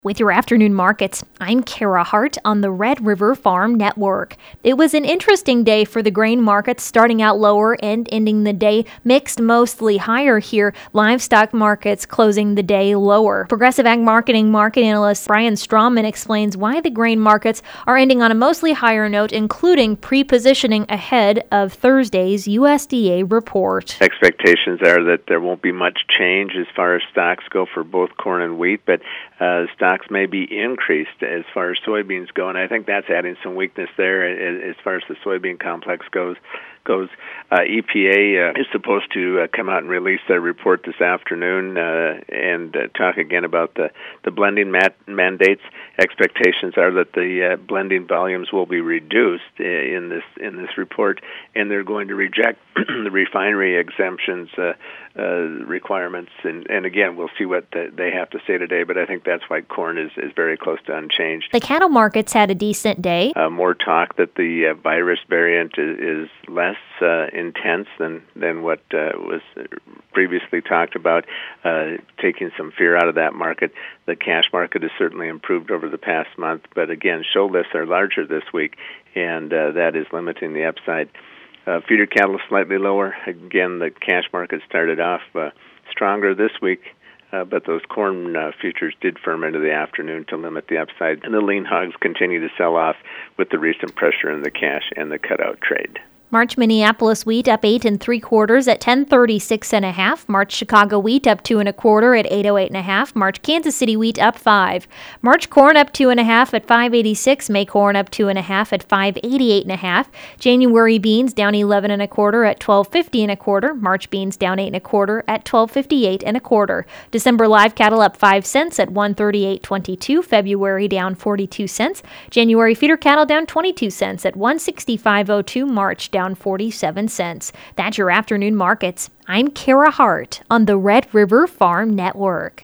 With your afternoon markets, I'm Kara Hart on the Red River Farm Network. It was an interesting day for the grain markets, starting out lower and ending the day mixed, mostly higher here. Livestock markets closing the day lower. Progressive Ag Marketing market analyst Brian Strawman explains why the grain markets are ending on a mostly higher note, including pre-positioning ahead of Thursday's USDA report. Expectations are that there won't be much change as far as stocks go for both corn and wheat, but stocks may be increased as far as soybeans go, and I think that's adding some weakness there as far as the soybean complex goes. EPA is supposed to come out and release their report this afternoon and talk again about the blending mandates. Expectations are that the blending volumes will be reduced in this report, and they're going to reject the refinery exemptions requirements. And again, we'll see what they have to say today, but I think that's why corn is very close to unchanged. The cattle markets had a decent day. More talk that the virus variant is less intense than what was previously talked about, taking some fear out of that market. The cash market has certainly improved over the past month, but again, show lists are larger this week, and that is limiting the upside. Feeder cattle slightly lower. Again, the cash market started off stronger this week, but those corn futures did firm into the afternoon to limit the upside, and the lean hogs continue to sell off with the recent pressure in the cash and the cutout trade. March Minneapolis wheat up 8 3/4 at 10.36 1/2. March Chicago wheat up 2 1/4 at 8.08 1/2. March Kansas City wheat up 5. March corn up 2 1/2 at 5.86. May corn up 2 1/2 at 5.88 1/2. January beans down 11 1/4 at 12.50 1/4. March beans down 8 1/4 at 12.58 1/4. December live cattle up 5 cents at 138.22. February down 42 cents. January feeder cattle down 22 cents at 165.02. March down 47 cents. That's your afternoon markets. I'm Kara Hart on the Red River Farm Network.